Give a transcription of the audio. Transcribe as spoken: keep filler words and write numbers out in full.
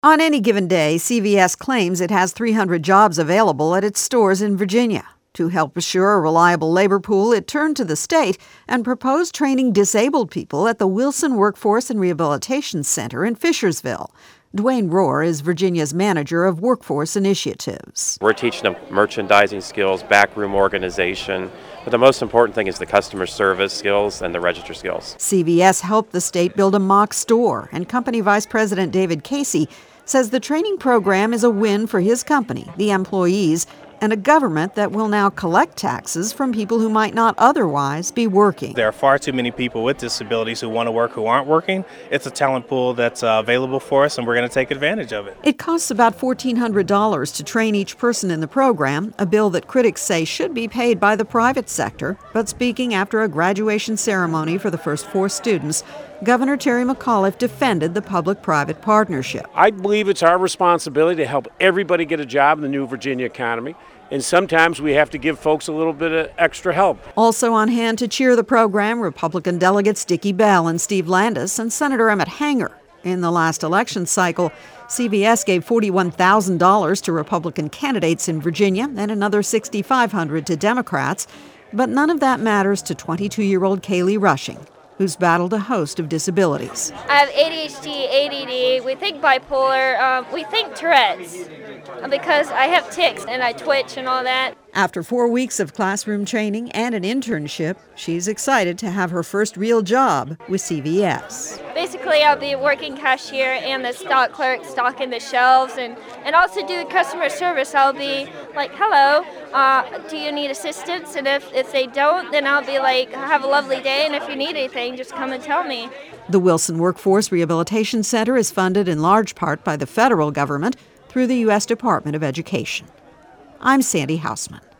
On any given day, C V S claims it has three hundred jobs available at its stores in Virginia. To help assure a reliable labor pool, it turned to the state and proposed training disabled people at the Wilson Workforce and Rehabilitation Center in Fishersville. Dwayne Rohr is Virginia's manager of workforce initiatives. We're teaching them merchandising skills, backroom organization, but the most important thing is the customer service skills and the register skills. C V S helped the state build a mock store, and company vice president David Casey says the training program is a win for his company, the employees, and a government that will now collect taxes from people who might not otherwise be working. There are far too many people with disabilities who want to work who aren't working. It's a talent pool that's uh, available for us, and we're going to take advantage of it. It costs about fourteen hundred dollars to train each person in the program, a bill that critics say should be paid by the private sector. But speaking after a graduation ceremony for the first four students, Governor Terry McAuliffe defended the public-private partnership. I believe it's our responsibility to help everybody get a job in the new Virginia economy, and sometimes we have to give folks a little bit of extra help. Also on hand to cheer the program, Republican delegates Dickie Bell and Steve Landis and Senator Emmett Hanger. In the last election cycle, C V S gave forty-one thousand dollars to Republican candidates in Virginia and another six thousand five hundred dollars to Democrats. But none of that matters to twenty-two-year-old Kaylee Rushing, who's battled a host of disabilities. I have A D H D, A D D, we think bipolar, um, we think Tourette's, because I have tics and I twitch and all that. After four weeks of classroom training and an internship, she's excited to have her first real job with C V S. Basically, I'll be working cashier and the stock clerk, stocking the shelves, and, and also do customer service. I'll be like, hello, uh, do you need assistance? And if, if they don't, then I'll be like, have a lovely day, and if you need anything, just come and tell me. The Wilson Workforce Rehabilitation Center is funded in large part by the federal government through the U S Department of Education. I'm Sandy Hausman.